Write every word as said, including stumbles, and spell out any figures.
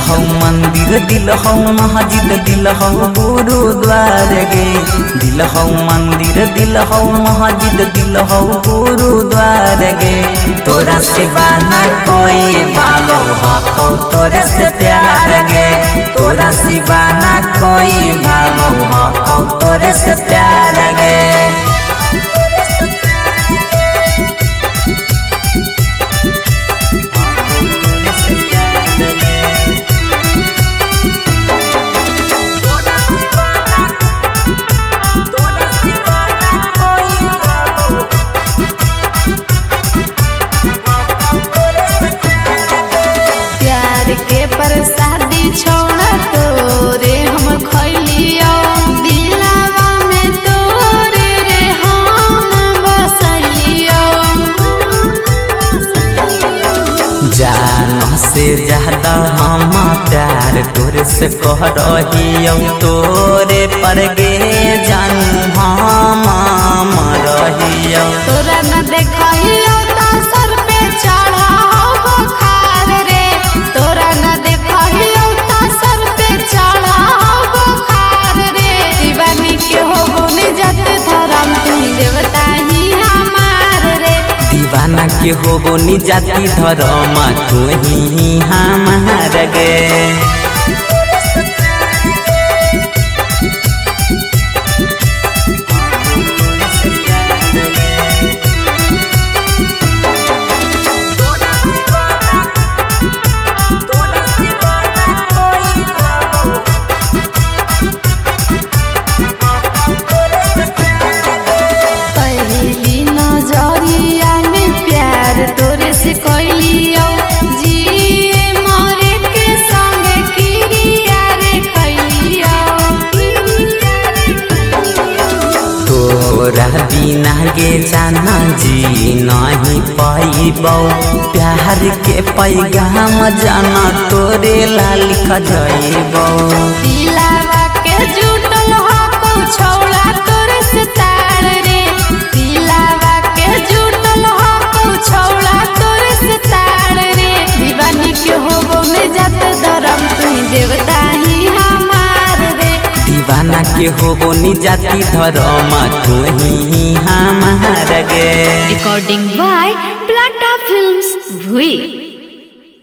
हो मंदिर दिल हो मस्जिद दिल हो गुरुद्वार गे दिल हो मंदिर दिल हो मस्जिद दिल हो गुरुद्वार गे तोरा सिवा ना कोई भालो हो तोरे से प्यार गे तोरा सिवा ना कोई भालो हो तोरे से प्यार गे के प्रसादी छोड़ा तोरे हम खैलियो दिलावा में तोरे रे हम बसलियो जान से ज्यादा हम प्यार तोरे से कह रहियो तोरे पर गे जान हम रहियो तोरा न देखियो तो सर पे चढ़ा बुखार रे तोरा न देखियो तो सर पे चढ़ा बुखार रे दीवानी के हो गुनी जत धर्म तू देवता ही हमार रे दीवाना के हो बोनी जाति धर्म तू ही हमार गे तोरे से कोइलियो जी मोरे के संग किरिया रे खैलियो तोरा बिना गे जाना जी नहीं पाइबो प्यार के पैगाम जाना तोरे ला लिख जाइबो दिलावा के जुटल हो को छौड़ा तोरे से तार रे दिलावा के जुटल हो को छौड़ा तोरे से तार रे दीवानी के होबो में जात धर्म तू देवता ही हमार रे दीवाना के होबो नि जाति धर्म तू ही हमार गे रिकॉर्डिंग बाय प्लाटा फिल्म्स भुई।